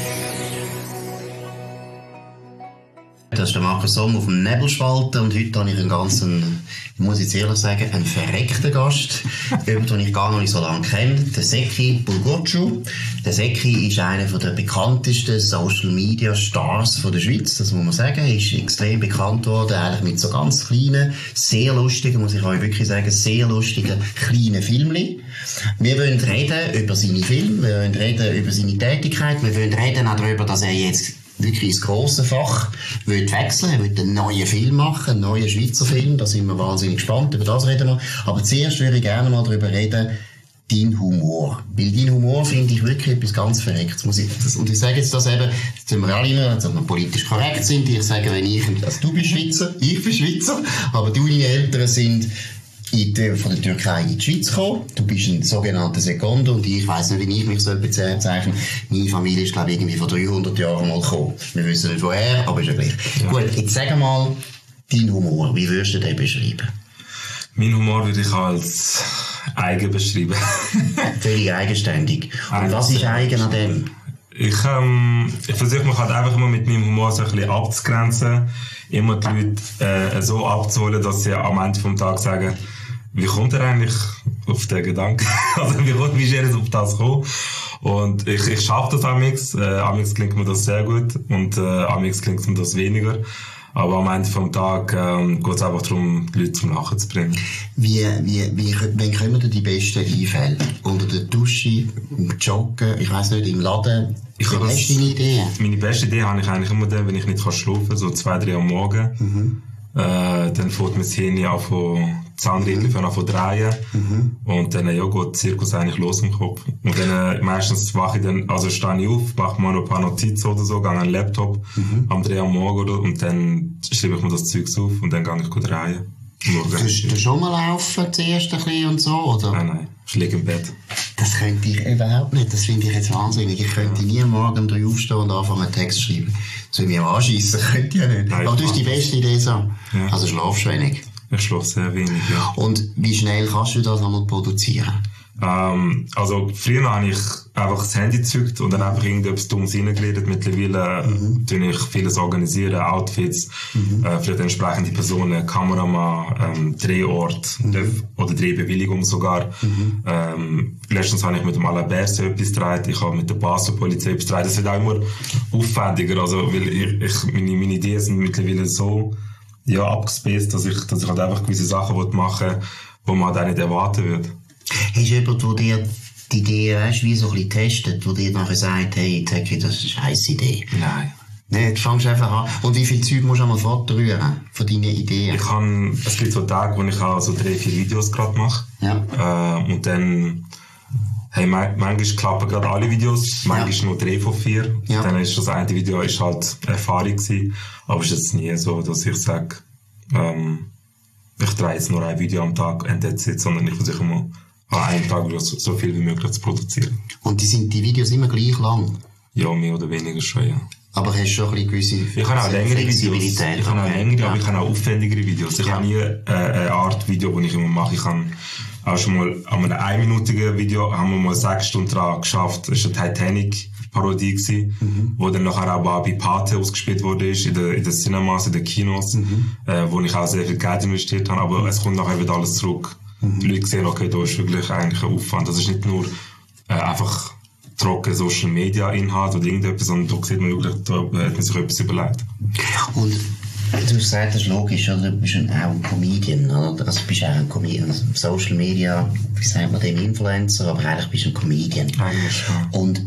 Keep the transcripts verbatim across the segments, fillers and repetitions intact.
Das ist der Markus Somm auf dem Nebelspalter und heute habe ich einen ganzen, ich muss jetzt ehrlich sagen, einen verreckten Gast, den ich gar noch nicht so lange kenne, der Zeki Bulgurcu. Der Zeki ist einer der bekanntesten Social Media Stars von der Schweiz, das muss man sagen. Er ist extrem bekannt worden, eigentlich mit so ganz kleinen, sehr lustigen, muss ich euch wirklich sagen, sehr lustigen, kleinen Filmchen. Wir wollen reden über seine Filme, wir wollen reden über seine Tätigkeit, wir wollen reden auch darüber, dass er jetzt wirklich ins grosse Fach will wechseln, er will einen neuen Film machen, einen neuen Schweizer Film, da sind wir wahnsinnig gespannt, über das reden wir. Aber zuerst würde ich gerne mal darüber reden, dein Humor. Weil dein Humor finde ich wirklich etwas ganz Verrecktes. Muss ich, das, und ich sage jetzt das eben, jetzt sind wir alle immer, dass wir politisch korrekt sind, ich sage, wenn ich, also du bist Schweizer, ich bin Schweizer, aber du, deine Eltern sind in die, von der Türkei in die Schweiz gekommen. Du bist ein sogenannter Sekondo und ich weiss nicht, wie ich mich so bezeichne. Meine Familie ist, glaube ich, irgendwie vor dreihundert Jahren mal gekommen. Wir wissen nicht woher, aber ist ja gleich. Ja. Gut, jetzt sag mal, dein Humor, wie würdest du den beschreiben? Mein Humor würde ich als eigen beschreiben. Völlig eigenständig. Und was ist eigen an dem? Ich, ähm, ich versuche mich halt einfach immer mit meinem Humor so ein bisschen abzugrenzen. Immer die Leute äh, so abzuholen, dass sie am Ende vom Tag sagen, wie kommt er eigentlich auf den Gedanken? Also wie, kommt, wie ist er auf das gekommen? Und ich, ich schaffe das amix. Äh, amix klingt mir das sehr gut und äh, amix klingt mir das weniger. Aber am Ende vom Tag ähm, geht es einfach darum, die Leute zum Lachen zu bringen. Wie, wie, wie, wann kommen dir die besten Einfälle? Unter der Dusche, im Joggen, ich weiss nicht, im Laden? Ich was ist deine Idee? Meine beste Idee habe ich eigentlich immer dann, wenn ich nicht schlafen kann, so zwei, drei am Morgen. Mhm. Äh, dann fährt mein Hirn an von Zahnrädchen mhm. an von drehen. Mhm. Und dann, ja, geht der Zirkus eigentlich los im Kopf. Und dann, äh, meistens wache ich dann, also stehe ich auf, mache mir noch ein paar Notizen oder so, gehe an den Laptop, mhm. am drei am Morgen oder, und dann schreibe ich mir das Zeugs auf und dann gehe ich gut drehen. Tust du schon mal laufen, zuerst ein bisschen und so, oder? Nein, nein. Ich liege im Bett. Das könnte ich überhaupt nicht. Das finde ich jetzt wahnsinnig. Ich könnte ja. nie morgen um drei aufstehen und anfangen, einen Text zu schreiben. Das würde mich anschiessen. Könnte ich ja nicht. Nein, aber du hast die beste Idee so. Ja. Also schlafst du wenig. Ich schlafe sehr wenig, ja. Und wie schnell kannst du das einmal produzieren? Ähm, also, früher habe ich einfach das Handy gezückt und dann einfach irgendetwas Dummes reingeredet. Mittlerweile mhm. tue ich vieles organisieren, Outfits, mhm. äh, für die entsprechende Personen, Kameramann, ähm, Drehort mhm. oder Drehbewilligung sogar. Mhm. Ähm, letztens habe ich mit dem Alaberse etwas gedreht, ich habe mit der Basel-Polizei etwas gedreht. Das wird auch immer aufwendiger, also, weil ich, ich, meine, meine Ideen sind mittlerweile so, ja, abgespaced, dass ich, dass ich halt einfach gewisse Sachen machen will, die man halt auch nicht erwarten würde. Hast du jemanden, der dir die Idee, weißt, wie so ein bisschen testet, der dir nachher sagt, hey, Zeki, das ist eine scheisse Idee? Nein. Nein, du fängst einfach an. Und wie viel Zeug musst du einmal fortrühren von deinen Ideen? Ich kann, es gibt so Tage, wo ich auch so drei, vier Videos gerade mache. Ja. Äh, und dann, hey, manchmal klappen gerade alle Videos, manchmal ja. nur drei von vier. Ja. Dann ist das eine Video ist halt Erfahrung gewesen. Aber es ist jetzt nie so, dass ich sage, ähm, ich drehe jetzt nur ein Video am Tag und that's it, sondern ich versuche immer, an einem Tag so, so viel wie möglich zu produzieren. Und die sind die Videos immer gleich lang? Ja, mehr oder weniger schon, ja. Aber hast du schon ein bisschen gewisse Ich habe auch längere Videos. Ich habe auch längere, ja. aber ich habe auch aufwendigere Videos. Ich ja. habe nie äh, eine Art Video, die ich immer mache. Ich habe auch schon mal an einem einminütigen Video haben wir mal sechs Stunden dran geschafft. Das war eine Titanic-Parodie gewesen, mhm. wo dann nachher auch bei Pate ausgespielt wurde, in den in den Cinemas, in den Kinos, mhm. äh, wo ich auch sehr viel Geld investiert habe. Aber es kommt nachher wieder alles zurück. Mhm. Die Leute sehen, okay, da ist wirklich eigentlich ein Aufwand. Das ist nicht nur äh, einfach trocken Social Media Inhalt oder irgendetwas, sondern da sieht man wirklich, da hat man sich etwas überlegt. Und du hast gesagt, das ist logisch, oder? Du bist ein, auch ein Comedian, oder? Also du bist auch ein Comedian, also Social Media, wie sagt man dem, Influencer, aber eigentlich bist du ein Comedian. Eigentlich schon. Und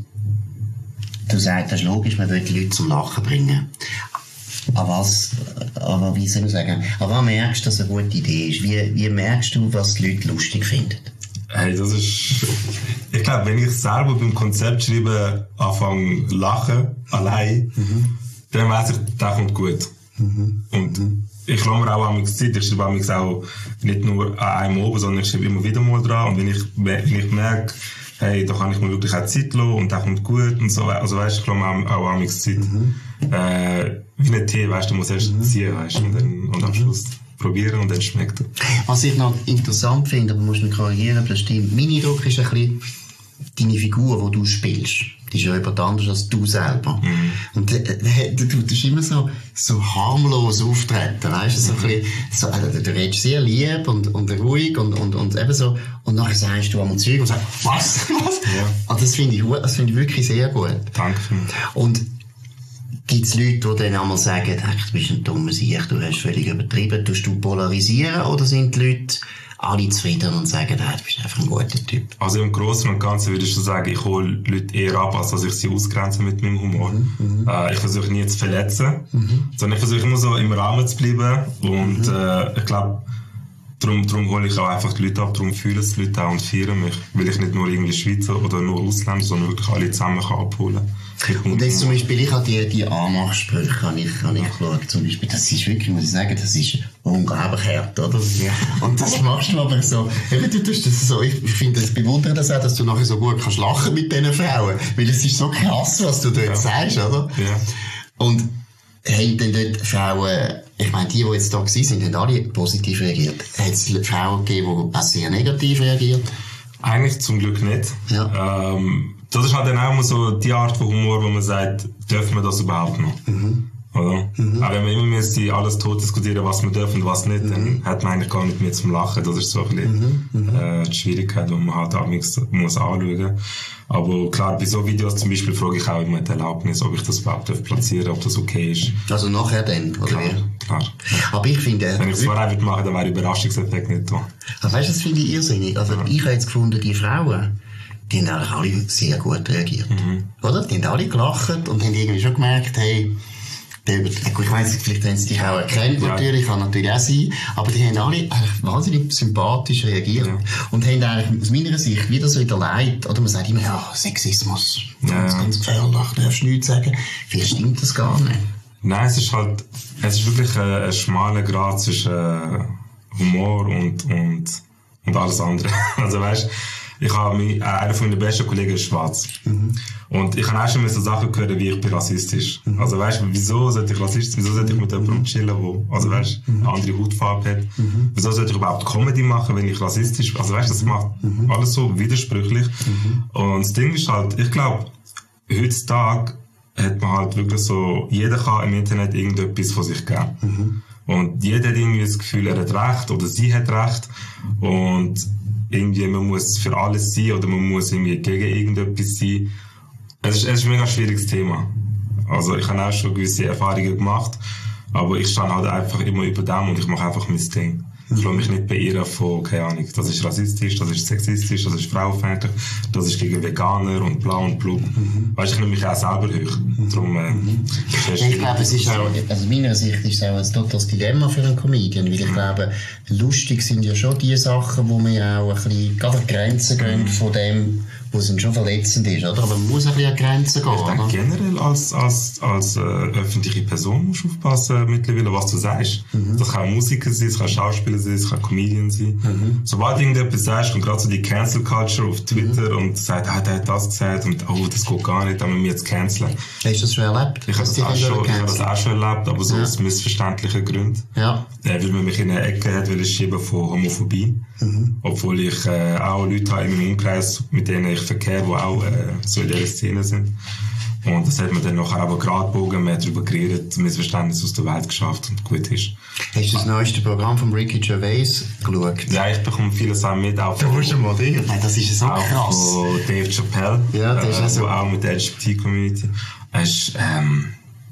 du sagst, das ist logisch, man will die Leute zum Lachen bringen. Aber was, aber wie soll ich sagen, aber wann merkst du, dass es eine gute Idee ist? Wie, wie merkst du, was die Leute lustig finden? Hey, das ist, ich glaube, wenn ich selber beim Konzept schreibe, anfange lachen, allein, mhm. dann weiss ich, das kommt gut. Mhm. Und mhm. ich lasse mir auch an mich Zeit, ich schreibe an mich auch nicht nur an einem oben, sondern ich schreibe immer wieder mal dran. Und wenn ich, wenn ich merke, hey, da kann ich mir wirklich auch Zeit lassen und das kommt gut und so, also weißt, ich lasse mir auch an mich Zeit. Mhm. Äh, wie ein Tee, weißt du, musst erst mhm. ziehen, weißt du, und dann, und am Schluss probieren und dann schmeckt er. Was ich noch interessant finde, aber du musst mich korrigieren, das stimmt. Mein Eindruck ist ein bisschen, deine Figur, die du spielst, die ist ja jemand anders als du selber. Mhm. Und äh, du tust immer so, so harmlos auftreten, weißt du, so mhm. ein bisschen, so, äh, du redest sehr lieb und, und ruhig und, und, und eben so, und nachher sagst du einmal Zeug und sagst, was, was? Ja. Und das finde ich, das finde ich wirklich sehr gut. Danke. Und gibt es Leute, die dann einmal sagen, du bist ein dummer Sieg, du hast völlig übertrieben, tust du polarisieren, oder sind die Leute alle zufrieden und sagen, hey, du bist einfach ein guter Typ? Also im Großen und Ganzen würde ich schon sagen, ich hole Leute eher ab, als dass ich sie ausgrenze mit meinem Humor. Mhm, äh, ich versuche nie zu verletzen, mhm. sondern ich versuche immer so im Rahmen zu bleiben. Und mhm. äh, ich glaube, darum, darum hole ich auch einfach die Leute ab, darum fühlen es die Leute auch und feiern mich. Weil ich nicht nur irgendwie Schweizer oder nur Ausländer, sondern wirklich alle zusammen kann abholen. Und jetzt zum Beispiel, ich habe die, die Anmachsprüche, habe ich, habe ich geschaut, zum Beispiel, das ist wirklich, muss ich sagen, das ist unglaublich hart, oder? Ja. Und das machst du aber so, eben, du tust das so, ich finde, das bewundere das auch, dass du nachher so gut kannst lachen mit diesen Frauen, weil es ist so krass, was du dort ja. sagst, oder? Ja. Und haben dann dort Frauen, ich meine, die, die jetzt da waren, sind, haben alle positiv reagiert. Hat es Frauen gegeben, die auch sehr negativ reagiert? Eigentlich zum Glück nicht. Ja. Ähm, das ist halt dann auch immer so die Art von Humor, wo man sagt, dürfen wir das überhaupt noch? Mhm. Oder? Mhm. Aber wenn wir immer müssen alles tot diskutieren, was wir dürfen und was nicht, mhm. dann hat man eigentlich gar nicht mehr zum Lachen. Das ist so ein bisschen mhm. äh, die Schwierigkeit, die man halt auch muss anschauen. Aber klar, bei so Videos zum Beispiel frage ich auch immer die Erlaubnis, ob ich das überhaupt platzieren darf, ob das okay ist. Also nachher dann, oder? Klar, klar. Aber ich finde... Wenn ich es vorher würde machen, dann wäre der Überraschungseffekt nicht da. Aber weißt du, das finde ich irrsinnig. Also ja. ich habe jetzt gefunden, die Frauen, die haben eigentlich alle sehr gut reagiert. Mhm. Oder? Die haben alle gelacht und haben irgendwie schon gemerkt, hey, der, ich weiss nicht, vielleicht haben sie dich auch erkannt, ja. natürlich, kann natürlich auch sein, aber die haben alle eigentlich wahnsinnig sympathisch reagiert. Ja. Und haben eigentlich aus meiner Sicht wieder so in der Leid, oder man sagt immer, ja, Sexismus, ganz, ja. ganz gefährlich, darfst du nichts sagen. Vielleicht stimmt das gar nicht. Nein, es ist halt, es ist wirklich ein, ein schmaler Grad zwischen äh, Humor und, und, und alles andere. Also weißt, ich habe mich, äh, einer von meinen besten Kollegen ist schwarz. Mhm. Und ich habe auch schon mal so Sachen gehört, wie ich bin rassistisch. Mhm. Also weißt du, wieso sollte ich rassistisch, wieso sollte ich mit jemandem chillen, der, also weißt, mhm. eine andere Hautfarbe hat? Mhm. Wieso sollte ich überhaupt Comedy machen, wenn ich rassistisch bin? Also weißt, das macht mhm. alles so widersprüchlich. Mhm. Und das Ding ist halt, ich glaube, heutzutage hat man halt wirklich so, jeder kann im Internet irgendetwas von sich geben. Mhm. Und jeder hat irgendwie das Gefühl, er hat Recht oder sie hat Recht. Und irgendwie, man muss für alles sein oder man muss irgendwie gegen irgendetwas sein. Es ist, es ist ein mega schwieriges Thema. Also ich habe auch schon gewisse Erfahrungen gemacht, aber ich stehe halt einfach immer über dem und ich mache einfach mein Ding. Ich lasse mich nicht beirren von, keine Ahnung, das ist rassistisch, das ist sexistisch, das ist frauenfeindlich, das ist gegen Veganer und bla und blub. Mhm. Weißt du, ich nehme mich auch selber hoch. Darum, äh, mhm. Ich glaube, es ist auch, also meiner Sicht ist es auch ein totales Dilemma für einen Comedian, weil ich mhm. glaube, lustig sind ja schon die Sachen, wo wir auch ein bisschen gerade an Grenzen gehen mhm. von dem, wo es schon verletzend ist, oder? Aber man muss ein bisschen an Grenzen gehen, ich denke, generell als, als, als äh, öffentliche Person musst du aufpassen mittlerweile, was du sagst. Mhm. Das kann Musiker sein, das kann Schauspieler sein, das kann Comedian sein. Mhm. Sobald du irgendetwas sagst und gerade so die Cancel Culture auf Twitter mhm. und sagt, ah, der hat das gesagt und oh, das geht gar nicht, dann müssen wir jetzt canceln. Hast du das schon erlebt? Ich habe das, auch schon, ich hab das auch schon erlebt, aber so ja. aus missverständlichen Gründen. Ja. Äh, weil man mich in eine Ecke hat, will schieben von Homophobie. Mhm. Obwohl ich äh, auch Leute habe in meinem Umkreis, mit denen ich verkehre, die auch äh, so in dieser Szene sind. Und das hat man dann nachher aber gerade gebogen, man hat darüber geredet, Missverständnis aus der Welt geschafft und gut ist. Hast du das neueste Programm von Ricky Gervais geschaut? Ja, ich bekomme viele Sachen mit. Auch da musst du mal Dinge. Nein, das ist so auch krass. Von Dave Chappelle. Ja, das äh, ist so. Auch mit der L G B T-Community. Es ist, ähm,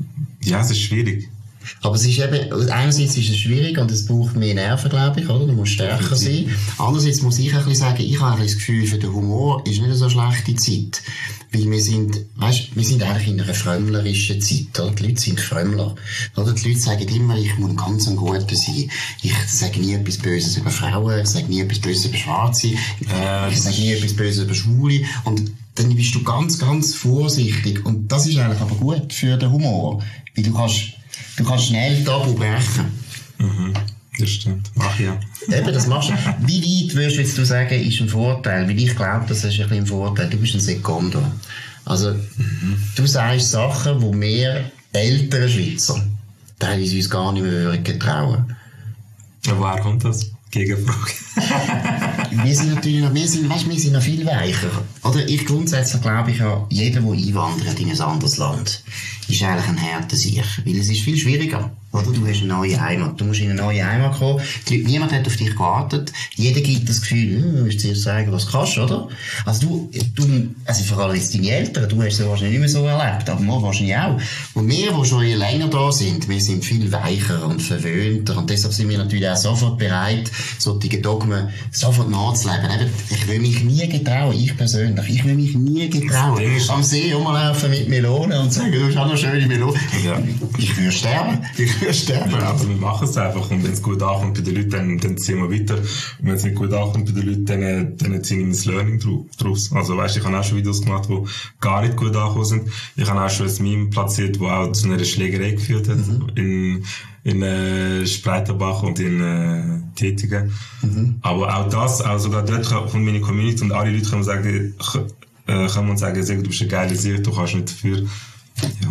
ja, es ist schwierig. Aber es ist eben, einerseits ist es schwierig und es braucht mehr Nerven, glaube ich, oder? Du musst stärker sein. Andererseits muss ich ein bisschen sagen, ich habe ein bisschen das Gefühl, für den Humor ist nicht eine so schlechte Zeit. Weil wir sind, weißt, wir sind eigentlich in einer frömmlerischen Zeit, oder? Die Leute sind Frömmler. Oder? Die Leute sagen immer, ich muss ganz ein Guter sein. Ich sage nie etwas Böses über Frauen, ich sage nie etwas Böses über Schwarze, äh, ich sage nie etwas Böses über Schwule. Und dann bist du ganz, ganz vorsichtig. Und das ist eigentlich aber gut für den Humor. Weil du kannst, Du kannst schnell Tabu brechen. Mhm, das stimmt. Mach ja. Eben, das machst du. Wie weit würdest du jetzt du sagen, ist ein Vorteil? Weil ich glaube, das ist ein bisschen ein Vorteil. Du bist ein Sekondo. Also, mhm. du sagst Sachen, die wir ältere Schweizer teilweise uns gar nicht mehr getrauen. Ja, woher kommt das? Gegenfrage. wir sind natürlich noch, wir sind, weißt, wir sind noch viel weicher. Oder ich grundsätzlich glaube ich ja, jeder, der einwandert in ein anderes Land, ist eigentlich ein härter Sieg. Weil es ist viel schwieriger. Oder? Du hast eine neue Heimat. Du musst in eine neue Heimat kommen. Die Leute, niemand hat auf dich gewartet. Jeder gibt das Gefühl, hm, du musst zuerst sagen, was du kannst, oder? Also du, du, also vor allem jetzt deine Eltern, du hast es wahrscheinlich nicht mehr so erlebt, aber wir wahrscheinlich auch. Und wir, die schon länger da sind, wir sind viel weicher und verwöhnter und deshalb sind wir natürlich auch sofort bereit, solche Dogmen sofort nachzuleben. Ich will mich nie getrauen, ich persönlich, ich will mich nie getrauen, am See rumlaufen mit Melonen und sagen, du hast auch noch schöne Melonen. Ja. Ich würde sterben. Ich würde sterben. Ja, also wir machen es einfach und wenn es gut ankommt bei den Leuten, dann, dann ziehen wir weiter. Und wenn es nicht gut ankommt bei den Leuten, dann, dann ziehen wir das Learning daraus. Also weißt, ich habe auch schon Videos gemacht, die gar nicht gut angekommen sind. Ich habe auch schon ein Meme platziert, das auch zu einer Schlägerei geführt hat. Mhm. In, in äh, Spreiterbach und in äh, Tätigen. Mhm. Aber auch das, auch sogar dort von meiner Community und alle Leute können sagen, äh, können uns sagen, du bist eine geile Sicht, du kannst nicht dafür. Ja.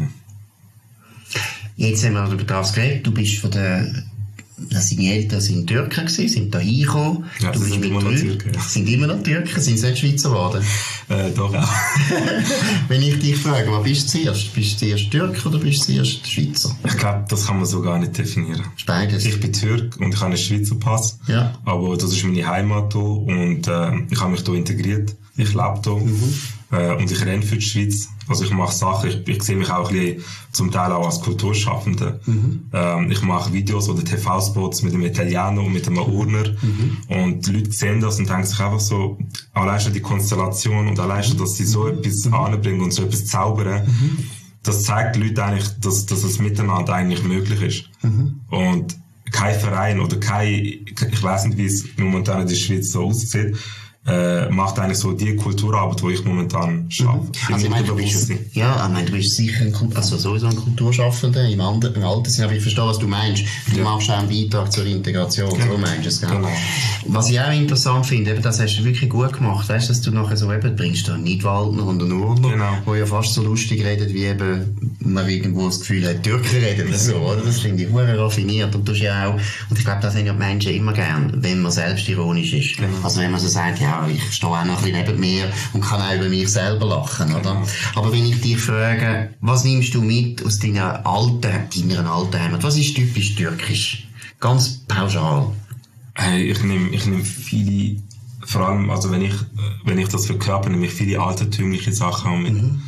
Jetzt haben wir über das geredet, du bist von der, deine Eltern sind Türken gewesen, sind da hingekommen. Ja, du bist sind mit immer noch drei, Türken. Ja. Sind immer noch Türken, sind sie nicht Schweizer geworden? Äh, doch auch. Wenn ich dich frage, was bist du zuerst? Bist du zuerst Türk oder bist du zuerst Schweizer? Ich glaube, das kann man so gar nicht definieren. Beides. Ich bin Türk und ich habe einen Schweizer Pass. Ja. Aber das ist meine Heimat hier und äh, ich habe mich hier integriert. Ich lebe hier. Mhm. Äh, und ich renne für die Schweiz. Also ich mache Sachen, ich, ich sehe mich auch ein bisschen, zum Teil auch als Kulturschaffender. Mhm. Ähm, ich mache Videos oder T V-Spots mit einem Italiener und mit einem Urner. Mhm. Und die Leute sehen das und denken sich einfach so, allein schon die Konstellation und allein schon, dass sie so mhm. etwas mhm. anbringen und so etwas zaubern, mhm. das zeigt den Leuten eigentlich, dass, dass es miteinander eigentlich möglich ist. Mhm. Und kein Verein oder kein, ich weiß nicht, wie es momentan in der Schweiz so aussieht, Äh, macht eigentlich so die Kulturarbeit, die ich momentan schaffe. Mhm. Also ich meine, du bist, ja, ich meine, du bist sicher ein, also sowieso ein Kulturschaffender im, Ander, im Alter sind, aber ich verstehe, was du meinst. Du ja. machst auch einen Beitrag zur Integration, genau. So meinst du es, gell? Genau. Was ich auch interessant finde, eben, das hast du wirklich gut gemacht, weißt du, dass du nachher so eben bringst, du einen Nidwaldner und einen Urner, genau. Wo ja fast so lustig redet, wie eben man irgendwo das Gefühl hat, Türken reden oder so, oder? Das finde ich hure raffiniert und du hast ja auch, und ich glaube, das haben ja die Menschen immer gern, wenn man selbstironisch ist. Genau. Also wenn man so sagt, ja, ich stehe auch noch ein bisschen neben mir und kann auch über mich selber lachen, oder? Mhm. Aber wenn ich dich frage, was nimmst du mit aus deiner alten, deiner alten Heimat? Was ist typisch türkisch? Ganz pauschal. Hey, ich nehme, ich nehme viele, vor allem, also wenn ich, wenn ich das verkörper, nehme ich viele altertümliche Sachen mit. Mhm.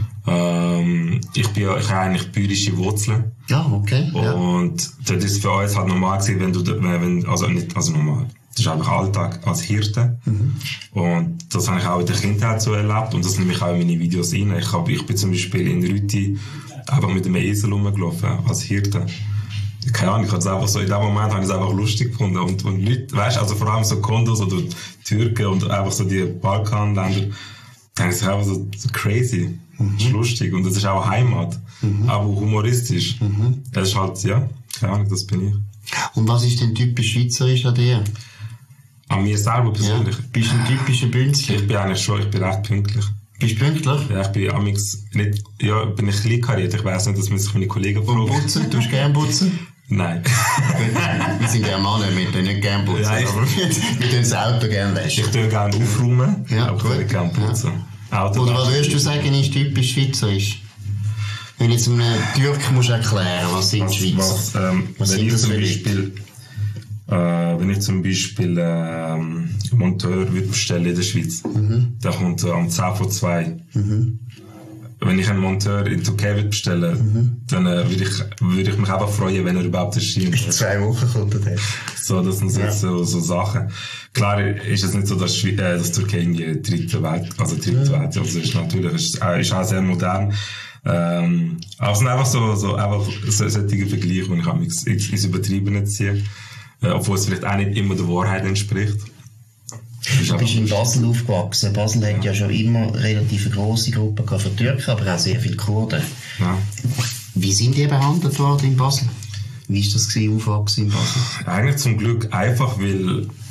Ähm, ich bin ja, ich habe eigentlich bayerische Wurzeln. Ja, okay. Und ja. Das ist für uns halt normal gewesen, wenn du, wenn, also nicht, also normal. Das ist einfach Alltag als Hirte. Mhm. Und das habe ich auch in der Kindheit so erlebt. Und das nehme ich auch in meine Videos rein. Ich, hab, ich bin zum Beispiel in Rüti einfach mit einem Esel rumgelaufen, als Hirte. Keine Ahnung, ich habe es einfach so, in dem Moment habe ich es einfach lustig gefunden. Und, und Leute, weißt, also vor allem so Kondos oder Türken und einfach so die Balkanländer, denken sich einfach so, so crazy. Mhm. Das ist lustig. Und das ist auch Heimat. Mhm. Aber humoristisch. Mhm. Das ist halt, ja, keine Ahnung, das bin ich. Und was ist denn typisch schweizerisch an dir? An mir selber persönlich. Ja. Bist du ein typischer Bünzli? Ich bin eigentlich schon, ich bin recht pünktlich. Bist du pünktlich? Ja, ich bin amix nicht, ja, bin ich klein kariert. Ich weiss nicht, dass man sich meine Kollegen fragen. Und putzen? Tust du gerne putzen? Nein. Wir sind gerne Männer, wir tun nicht gerne putzen. Ja, ich, aber wir tun das Auto gerne waschen. Ich tue gerne aufräumen, ja, aber ich tue gerne putzen. Ja. Oder was würdest du sagen, ist typisch schweizerisch? Wenn jetzt einem Türk musst erklären, was sind was, Schweizer? Was, ähm, was sind das für Beispiel, äh, wenn ich zum Beispiel ähm, Monteur würde bestellen in der Schweiz, mhm. der kommt äh, um zehn vor zwei. Mhm. Wenn ich einen Monteur in Türkei würde bestellen, mhm. dann äh, würde ich, würd ich mich einfach freuen, wenn er überhaupt erscheint. In zwei Wochen kommt er. So, das sind ja. so, so Sachen. Klar ist es nicht so, dass, Schwe äh, dass Türkei irgendwie dritte Welt, also dritte mhm. Welt, also ist natürlich, ist, äh, ist auch sehr modern. Ähm, aber es sind einfach so, so, einfach so, solche Vergleiche, die ich auch ins, ins Übertriebene ziehe, äh, obwohl es vielleicht auch nicht immer der Wahrheit entspricht. Du bist in Basel aufgewachsen. Basel hat ja schon immer relativ eine grosse Gruppe von Türken, aber auch sehr viele Kurden. Ja. Wie sind die behandelt worden in Basel? Wie war das gewesen, aufwachsen in Basel? Eigentlich zum Glück einfach, weil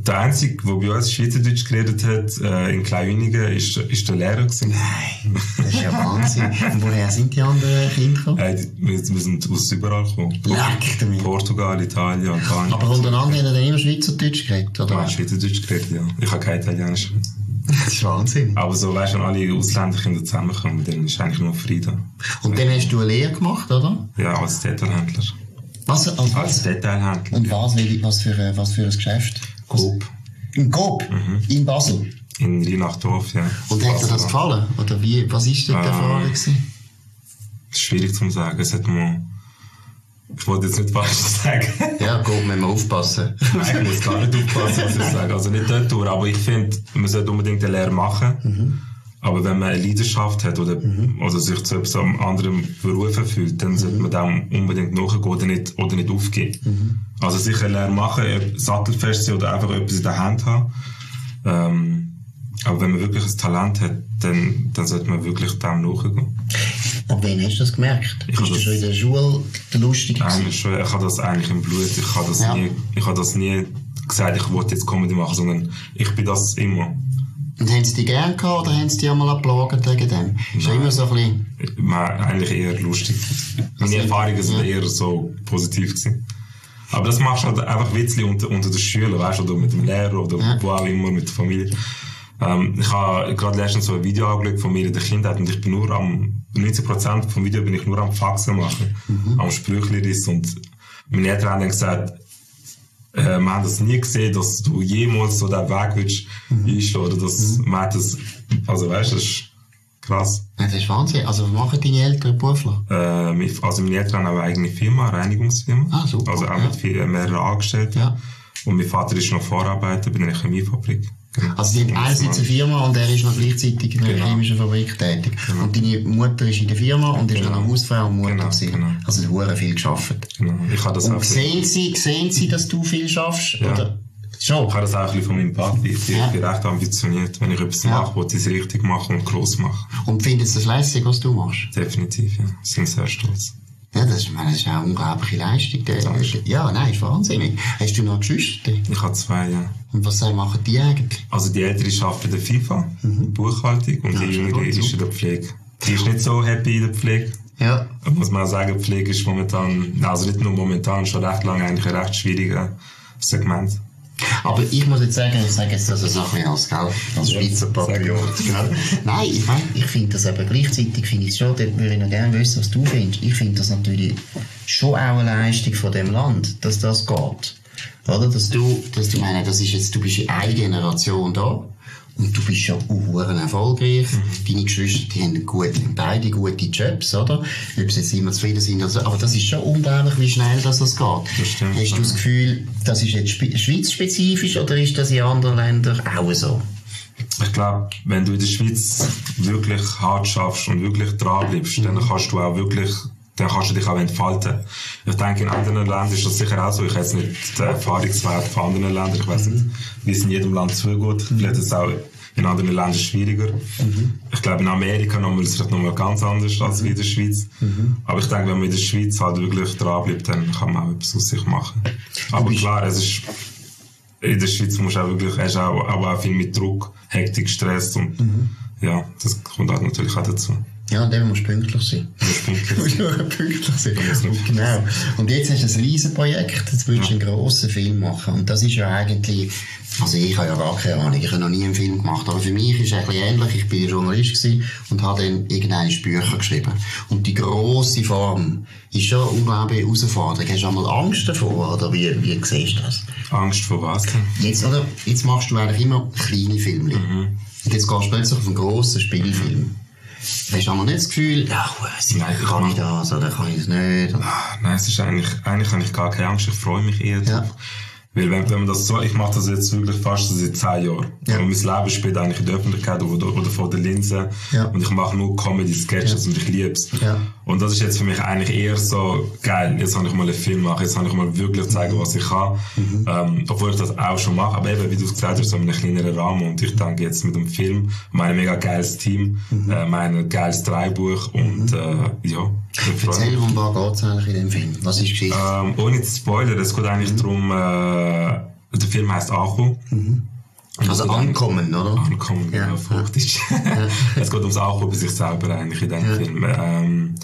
der Einzige, der bei uns Schweizerdeutsch geredet hat, äh, in Kleinwinigen, ist, ist der Lehrer gewesen. Nein, das ist ja Wahnsinn. Und woher sind die anderen Kinder gekommen? Äh, die, wir, wir sind aus überall gekommen. Leck damit. Portugal, Italien, Albanien. Aber untereinander haben dann immer Schweizerdeutsch geredet, oder? Ja, Schweizerdeutsch geredet, ja. Ich habe kein Italienisch. Das ist Wahnsinn. Aber so, weißt du, wenn alle Ausländerkinder zusammenkommen, dann ist eigentlich nur Frieden. Und dann hast du eine Lehre gemacht, oder? Ja, als Detailhändler. Was? Als, als Detailhändler. Und was, was, für, was für ein Geschäft? Coop. In Coop? Mhm. In Basel? In Rheinachdorf, ja. Und hat dir das gefallen? Oder wie, was ist dort die Erfahrung gewesen? Schwierig zu sagen. Es hat mir, ich wollte jetzt nicht falsch sagen. Ja, Coop, müssen wir aufpassen. Nein, ich muss gar nicht aufpassen, was ich sage. Also nicht dort durch, aber ich finde, man sollte unbedingt eine Lehre machen. Mhm. Aber wenn man eine Leidenschaft hat oder, mhm. oder sich zu etwas anderem berufen fühlt, dann mhm. sollte man dem unbedingt nachgehen oder nicht, oder nicht aufgeben. Mhm. Also sicher eine Lehre machen, sattelfest sein oder einfach etwas in der Hand haben. Ähm, aber wenn man wirklich ein Talent hat, dann, dann sollte man wirklich dem nachgehen. Aber wann hast du das gemerkt? Ich Bist du schon in der Schule der Lustige gewesen? Eigentlich schon. Ich habe das eigentlich im Blut. Ich habe das, ja. nie, ich habe das nie gesagt, ich wollte jetzt Comedy machen, sondern ich bin das immer. Und haben sie dich gern gehabt oder haben sie dich einmal abgelagert wegen dem? Ist ja immer so ein bisschen... Eigentlich eher lustig. Meine Erfahrungen sind ja. eher so positiv gewesen. Aber das machst du halt einfach Witzli unter, unter den Schülern, weißt du, oder mit dem Lehrer oder ja. wo auch immer, mit der Familie. Ähm, ich habe gerade letztens so ein Video angeschaut von mir in der Kindheit und ich bin nur am, neunzig Prozent vom Video bin ich nur am Faxen machen, mhm. am Sprüchli-Riss und meine Eltern haben dann gesagt, äh, wir haben das nie gesehen, dass du jemals so den Weg willst, mhm. einschlagen, oder dass mhm. man das, also weißt du, das ist krass. Ja, das ist Wahnsinn. Also, was machen deine Eltern beruflich? Äh, also, meine Eltern haben eine eigene Firma, eine Reinigungsfirma. Ah, super. Also, auch ja. mit viel, mehreren Angestellten. Ja. Und mein Vater ist noch Vorarbeiter bei einer Chemiefabrik. Genau. Also, sie haben einerseits eine Firma und er ist noch gleichzeitig in einer genau. chemischen Fabrik tätig. Genau. Und deine Mutter ist in der Firma und ist genau. noch Hausfrau und Mutter. Genau. Genau. Also, sie haben viel gearbeitet. Genau. Ich habe das und auch sehen sie, sehen sie, dass du viel schaffst? Ja. Oder? Schon. Ich habe das auch ein bisschen von meinem Papi. Ich bin, ja. bin recht ambitioniert. Wenn ich etwas ja. mache, will ich es richtig machen und gross machen. Und findest du es lässig, was du machst? Definitiv, ja. Ich bin sehr stolz. Ja, das ist, ich meine, das ist eine unglaubliche Leistung. Der, ja, nein, ist wahnsinnig. Hast du noch Geschwister? Ich habe zwei, ja. Und was machen die eigentlich? Also die Ältere arbeitet bei der FIFA, mhm. Buchhaltung, und ja, die Jüngere ist in der Pflege. Die ist nicht so happy in der Pflege. Ja. Da muss man auch sagen, Pflege ist momentan, also nicht nur momentan, schon recht lange eigentlich ein recht schwieriges Segment. Aber ich muss jetzt sagen, ich sage jetzt das also ein als, gell, als Schweizer Patriot. Nein, ich meine, ich finde das aber gleichzeitig, finde ich schon, da würde ich noch gerne wissen, was du findest. Ich finde das natürlich schon auch eine Leistung von dem Land, dass das geht. Oder? Dass du, dass du, meine, das ist jetzt, du bist in einer Generation da. Und du bist ja auch erfolgreich. Mhm. Deine Geschwister, die haben gut, beide gute Jobs, oder? Ob sie jetzt immer zufrieden sind oder so. Aber das ist schon unglaublich, wie schnell das, das geht. Das stimmt. Hast du das Gefühl, das ist jetzt schweizspezifisch oder ist das in anderen Ländern auch so? Ich glaube, wenn du in der Schweiz wirklich hart schaffst und wirklich dran bleibst, mhm. dann kannst du auch wirklich, dann kannst du dich auch entfalten. Ich denke, in anderen Ländern ist das sicher auch so. Ich habe jetzt nicht den Erfahrungswert von anderen Ländern. Ich weiss nicht, wie es in jedem Land zugeht. Vielleicht ist es auch in anderen Ländern schwieriger. Mhm. Ich glaube, in Amerika noch ist es vielleicht noch mal ganz anders als mhm. in der Schweiz. Mhm. Aber ich denke, wenn man in der Schweiz halt wirklich dran bleibt, dann kann man auch etwas aus sich machen. Aber klar, es ist, in der Schweiz musst du auch wirklich, hast auch, aber auch viel mit Druck, Hektik, Stress und, mhm. ja, das kommt halt natürlich auch dazu. Ja, und eben musst du pünktlich sein. Du musst pünktlich sein. Und genau. Und jetzt hast du ein Riesenprojekt, jetzt willst du ja. einen grossen Film machen. Und das ist ja eigentlich, also ich habe ja gar keine Ahnung, ich habe noch nie einen Film gemacht, aber für mich ist es ein bisschen ähnlich. Ich bin Journalist gewesen und habe dann irgendeine Bücher geschrieben. Und die grosse Form ist schon eine unglaubliche Herausforderung. Hast du einmal Angst davor, oder wie, wie siehst du das? Angst vor was denn? Jetzt, oder? Jetzt machst du eigentlich immer kleine Filme. Mhm. Und jetzt gehst du plötzlich auf einen grossen Spielfilm. Mhm. Hast du aber nicht das Gefühl, ja, nein, kann ich das oder kann ich das nicht? Ah, nein, es ist eigentlich, eigentlich habe ich gar keine Angst, ich freue mich eher ja. drauf. Weil wenn, wenn man das so, ich mache das jetzt wirklich fast seit zehn Jahren. Ja. Und mein Leben spielt eigentlich in der Öffentlichkeit oder, oder vor der Linse. Ja. Und ich mache nur Comedy-Sketches ja. und ich liebe es. Ja. Und das ist jetzt für mich eigentlich eher so, geil, jetzt habe ich mal einen Film machen, jetzt habe ich mal wirklich zeigen, was ich kann. Mhm. Ähm, obwohl ich das auch schon mache. Aber eben, wie du gesagt hast, so in einem kleineren Rahmen. Und ich denke jetzt mit dem Film, mein mega geiles Team, mhm. äh, mein geiles Drehbuch und, mhm. äh, ja. Erzähl, um was geht es eigentlich in dem Film? Was ist Geschichte? Ähm, ohne zu spoilern, es geht eigentlich mhm. darum, äh, der Film heisst Ankommen. Mhm. Also Ankommen, oder? Ankommen, ja, genau, fruchtig. Ja. Es geht ums Ankommen bei sich selber eigentlich in diesem ja. Film. Ähm,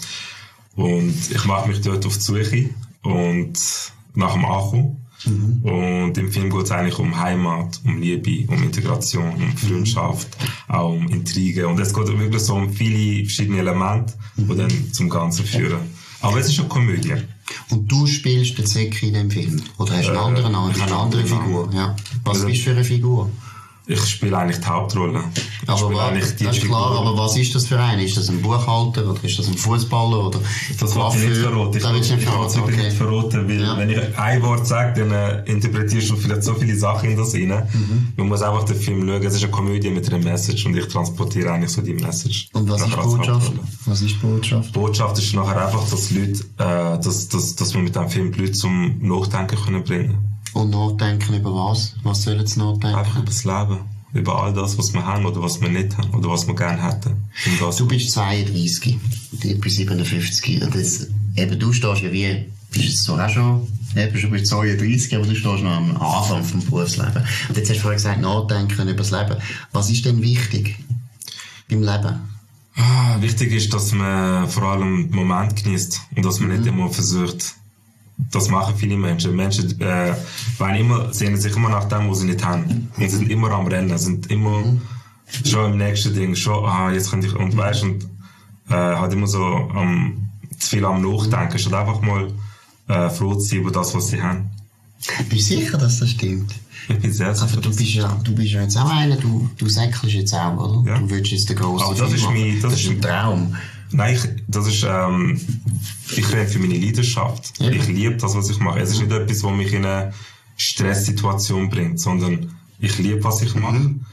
und ich mache mich dort auf die Suche und nach dem Ankommen. Mhm. Und im Film geht es eigentlich um Heimat, um Liebe, um Integration, um Freundschaft, mhm. auch um Intrigen. Und es geht wirklich so um viele verschiedene Elemente, die mhm. dann zum Ganzen führen. Aber es ist eine Komödie. Und du spielst den Zeki in dem Film? Oder hast du einen anderen Namen? Äh, eine andere Figur? Ja. Was also, bist du für eine Figur? Ich spiele eigentlich die Hauptrolle. Aber war, das ist Figur. Klar, aber was ist das für ein? Ist das ein Buchhalter oder ist das ein Fußballer oder das will ich nicht verraten. Ich will es nicht verraten, okay. nicht verraten, weil ja. wenn ich ein Wort sage, dann äh, interpretierst du vielleicht so viele Sachen in das rein. Mhm. Man muss einfach den Film schauen. Es ist eine Komödie mit einer Message und ich transportiere eigentlich so die Message. Und was ist die Botschaft? Was ist die Botschaft? Die Botschaft ist nachher einfach, dass Leute, äh, dass, dass, dass wir mit dem Film die Leute zum Nachdenken können bringen. Und nachdenken über was? Was sollen sie nachdenken? Einfach über das Leben. Über all das, was wir haben oder was wir nicht haben oder was wir gerne hätten. Du bist zweiunddreißig, ich bin siebenundfünfzig. Das, eben, du stehst ja wie, bist jetzt so auch schon, eben schon bist zweiunddreißig, aber du stehst noch am Anfang des Berufslebens. Und jetzt hast du vorhin gesagt, nachdenken über das Leben. Was ist denn wichtig beim Leben? Ah, wichtig ist, dass man vor allem den Moment genießt und dass man mhm. nicht immer versucht, das machen viele Menschen. Menschen äh, wollen immer, sehen sich immer nach dem, was sie nicht haben. Und sie sind immer am Rennen, sind immer mhm. schon im nächsten Ding, schon, ah, jetzt könnte ich, und weißt, und äh, halt immer so um, zu viel am Nachdenken, statt einfach mal äh, froh zu sein über das, was sie haben. Bist du sicher, dass das stimmt? Ich bin sehr sicher. Aber du bist ja, du bist ja jetzt auch einer, du, du säckelst jetzt auch, oder? Ja. Du willst jetzt den grossen Aber das ist mein, das, das ist ein Traum. Nein, ich, das ist, ähm, ich rede für meine Leidenschaft. Ja. Ich liebe das, was ich mache. Es ist nicht etwas, was mich in eine Stresssituation bringt, sondern ich liebe, was ich mache. Mhm.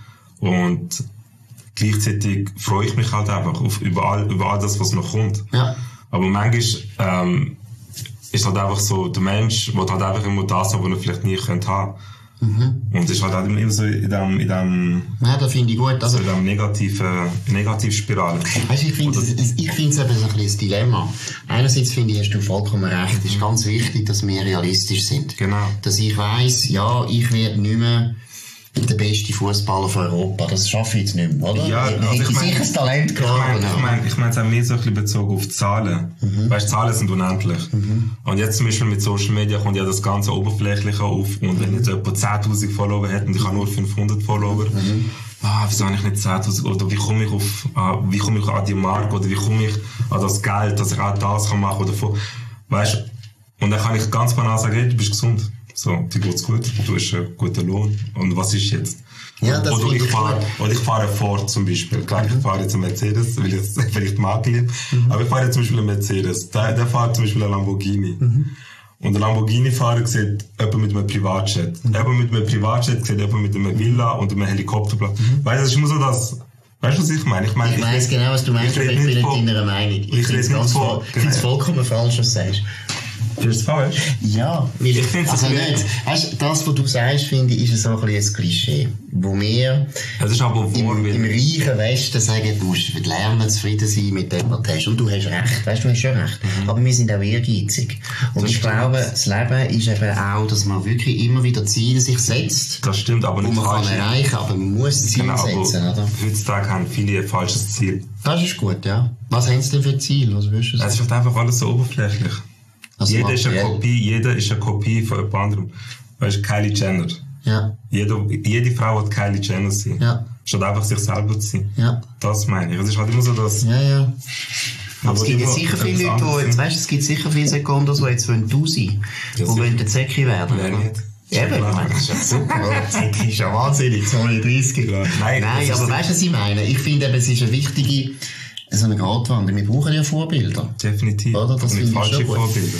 Und gleichzeitig freue ich mich halt einfach auf, über, all, über all das, was noch kommt. Ja. Aber manchmal, ähm, ist halt einfach so, der Mensch will halt einfach immer das haben, was er vielleicht nie könnte haben. Mhm. Und es ist halt auch immer so in dem, in dem, ja, das finde ich gut. Also, so in dem negativen, Negativspirale. Weißt, ich finde es, ich finde es eben so ein bisschen ein Dilemma. Einerseits finde ich, hast du vollkommen recht. Es ist ganz wichtig, dass wir realistisch sind. Genau. Dass ich weiss, ja, ich werde nicht mehr der beste Fußballer von Europa. Das schaffe ich jetzt nicht mehr, oder? Ja, also ich, ich meine, sicher das Talent klar. Ich meine, ich meine, ich meine es auch mehr so ein bisschen bezogen auf Zahlen. Mhm. Weißt, Zahlen sind unendlich. Mhm. Und jetzt zum Beispiel mit Social Media kommt ja das ganze Oberflächliche auf. Und wenn jetzt jemand zehntausend Follower hat und ich habe nur fünfhundert Follower, mhm. ah, wieso habe ich nicht zehntausend? Oder wie komme ich auf, ah, wie komme ich an die Marke? Oder wie komme ich an das Geld, dass ich auch das kann machen? Oder von, weißt, und dann kann ich ganz banal sagen, hey, du bist gesund. So, dir geht's gut, du hast einen guten Lohn. Und was ist jetzt? Ja, das oder, ich fahre, oder ich fahre Ford zum Beispiel. Klar, ich fahre jetzt einen Mercedes, weil ich vielleicht die Marke liebe. Mhm. Aber ich fahre jetzt zum Beispiel einen Mercedes. Der, der fährt zum Beispiel einen Lamborghini. Mhm. Und der Lamborghini-Fahrer sieht jemand mit einem Privatjet. Mhm. Jemand mit einem Privatjet sieht jemand mit einem Villa und einem Helikopterplatz. Mhm. Weißt du, das ist immer so das, weißt du, was ich meine? Ich, meine, ich, ich weiss genau, was du meinst, aber ich bin nicht deiner Meinung. Ich, ich finde es ganz voll, genau. vollkommen falsch, was du sagst. Findest du falsch? Ja, weil ich finde also nicht. Weißt, das, was du sagst, finde ich, ist so ein bisschen ein Klischee. Wo wir das ist aber im, im reichen Westen sagen, du musst mit Lernen zufrieden sein mit dem, was du hast. Und du hast recht, weißt du, hast schon recht. Mhm. Aber wir sind auch ehrgeizig. Und das ich stimmt. glaube, das Leben ist eben auch, dass man wirklich immer wieder Ziele sich setzt. Das stimmt, aber nicht falsch. Man kann erreichen, aber man muss Ziele genau, setzen, oder? Heutzutage haben viele ein falsches Ziel. Das ist gut, ja. Was haben sie denn für Ziel? Was würdest du sagen? Es ist einfach alles so oberflächlich. Also jeder ist eine Kopie, jeder ist eine Kopie von jemand anderem. Weißt du, Kylie Jenner. Ja. Jede, jede Frau will Kylie Jenner sein. Ja. Statt einfach sich selber zu sein. Ja. Das meine ich. Es ist halt immer so, dass... Ja, ja. Aber es gibt sicher viele Leute, die jetzt, weißt, es gibt sicher viele Sekundos, die jetzt wollen du sein. Die wollen der Zecki werden. Nein, nicht. Eben, ich meine, das ist ja super. Zecki ist ja wahnsinnig, zweiunddreißig. Nein, Nein aber weißt du, was ich meine? Ich finde eben, es ist eine wichtige... So eine Gratwanderung. Wir brauchen ja Vorbilder. Definitiv. Oder? Das und nicht falsche Vorbilder.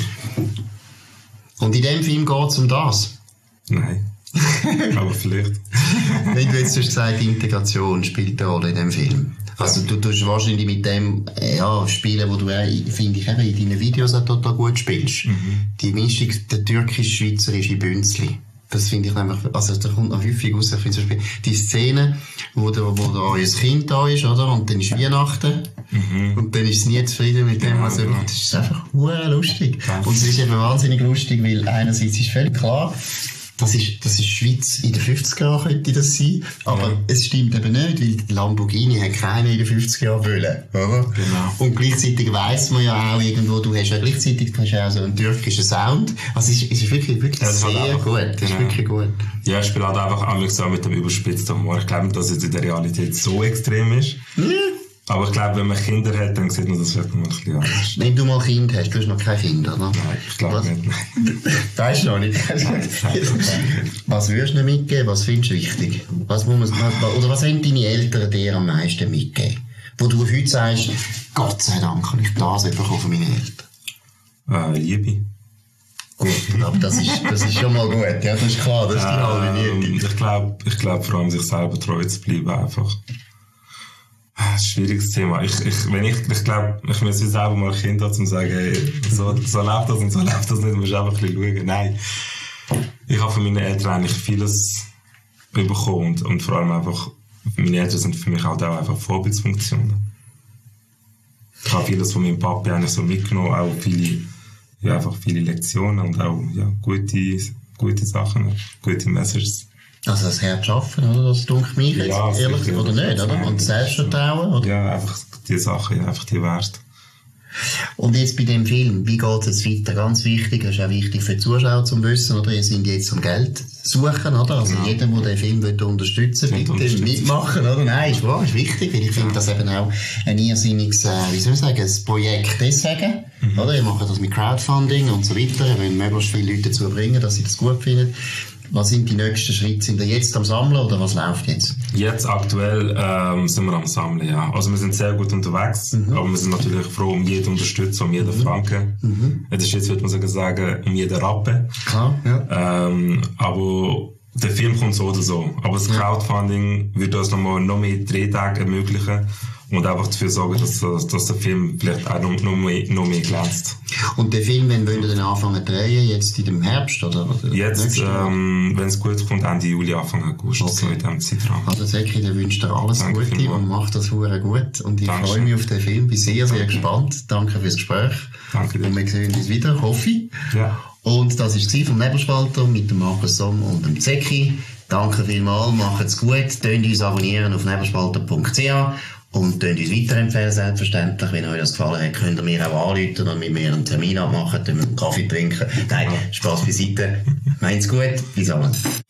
Und in dem Film geht es um das? Nein. Aber vielleicht. Wenn du jetzt hast gesagt, Integration spielt eine Rolle in dem Film. Also du tust wahrscheinlich mit dem ja, spielen, wo du, finde ich, eben in deinen Videos auch total gut spielst. Mhm. Die Mischung, der türkisch-schweizerische Bünzli. Das finde ich nämlich, also da kommt noch häufig raus, ich finde zum Beispiel die Szene, wo da, wo da euer Kind da ist, oder? Und dann ist Weihnachten. Mhm. Und dann ist es nie zufrieden mit dem, was er macht. Das ist einfach hure lustig. Ja. Und es ist eben wahnsinnig lustig, weil einerseits ist völlig klar, Das ist, das ist Schweiz in den fünfziger Jahren, könnte das sein. Aber ja. es stimmt eben nicht, weil Lamborghini hat keiner in den fünfziger Jahren wollen, oder? Genau. Und gleichzeitig weiss man ja auch irgendwo, du hast ja gleichzeitig, du hast ja auch so einen türkischen Sound. Also es ist, es ist wirklich, wirklich ja, sehr halt gut. Das ist ja. wirklich gut. Ja, ich spiele halt einfach alles so mit dem überspitzten Humor. Ich glaube nicht, dass es in der Realität so extrem ist. Ja. Aber ich glaube, wenn man Kinder hat, dann sieht man das vielleicht noch ein bisschen anders. Wenn du mal Kind hast, du hast noch keine Kinder, oder? Nein, ich glaube nicht. Weißt du noch nicht? Was würdest du ihnen mitgeben? Was findest du wichtig? Was muss man, oder was haben deine Eltern dir am meisten mitgegeben? Wo du heute sagst, Gott sei Dank habe ich das bekommen von meinen Eltern. Äh, Liebe. Gut, aber das ist, das ist schon mal gut. Ja, das ist klar, das ist die halbe ähm, Liebe. Ich glaube, ich glaub, vor allem sich selber treu zu bleiben, einfach. Das ist ein schwieriges Thema. Ich, ich, wenn ich, ich glaube, ich muss jetzt selber mal Kinder um zu sagen, hey, so, so läuft das und so läuft das nicht, du musst einfach ein bisschen schauen. Nein. Ich habe von meinen Eltern eigentlich vieles bekommen und, und vor allem einfach, meine Eltern sind für mich halt auch einfach Vorbildsfunktionen. Ich habe vieles von meinem Papi eigentlich so mitgenommen, auch viele, ja, einfach viele Lektionen und auch, ja, gute, gute Sachen, gute Messages. Also das Herz schaffen, oder? Das dunkelt mich jetzt, ja, ehrlich gesagt, oder nicht, oder? Und Selbstvertrauen, oder? Ja, einfach die Sachen, ja, einfach die Werte. Und jetzt bei dem Film, wie geht es weiter? Ganz wichtig, das ist auch wichtig für die Zuschauer zu wissen, oder? Ihr sind jetzt am Geld suchen, oder? Also ja. jeder, der den Film will unterstützen will, bitte unterstützen. mitmachen, oder? Nein, ist wahr, ist wichtig, weil ich finde das eben auch ein irrsinniges, äh, wie soll ich sagen, ein Projekt deswegen, mhm. oder? Ihr macht das mit Crowdfunding und so weiter, ihr wollt möglichst viele Leute dazu bringen, dass sie das gut finden. Was sind die nächsten Schritte? Sind ihr jetzt am Sammeln oder was läuft jetzt? Jetzt aktuell ähm, sind wir am Sammeln, ja. Also wir sind sehr gut unterwegs, mhm. aber wir sind natürlich froh um jeden Unterstützer, um jeden mhm. Franken. Mhm. Das ist jetzt, würde man sogar sagen, um jeden Rappen. Klar, ja. Ähm, aber der Film kommt so oder so. Aber das Crowdfunding ja. wird uns nochmal noch mehr Drehtage ermöglichen und einfach dafür sorgen, dass, dass der Film vielleicht auch noch, noch, mehr, noch mehr glänzt. Und den Film, wenn wollt ihr dann anfangen zu drehen, jetzt in dem Herbst? Oder, oder jetzt, ähm, wenn es gut kommt, Ende Juli, Anfang August, okay. so in diesem Zeitraum. Also Zeki, der wünscht dir alles Danke Gute vielmals. Und macht das verdammt gut. Und ich Danke. freue mich auf den Film, bin sehr, sehr Danke. gespannt. Danke fürs Gespräch. Danke dir. Und wir sehen uns wieder, hoffe ich. Ja. Und das war es vom Nebelspalter mit dem Markus Somm und dem Zeki. Danke vielmals, macht's gut, tönt uns abonnieren auf nebelspalter punkt c h und tönt uns weiterempfehlen, selbstverständlich. Wenn euch das gefallen hat, könnt ihr mir auch anrufen und mit mir einen Termin abmachen, einen Kaffee trinken. Nein, Spaß beiseite. Meint's gut, bis dann.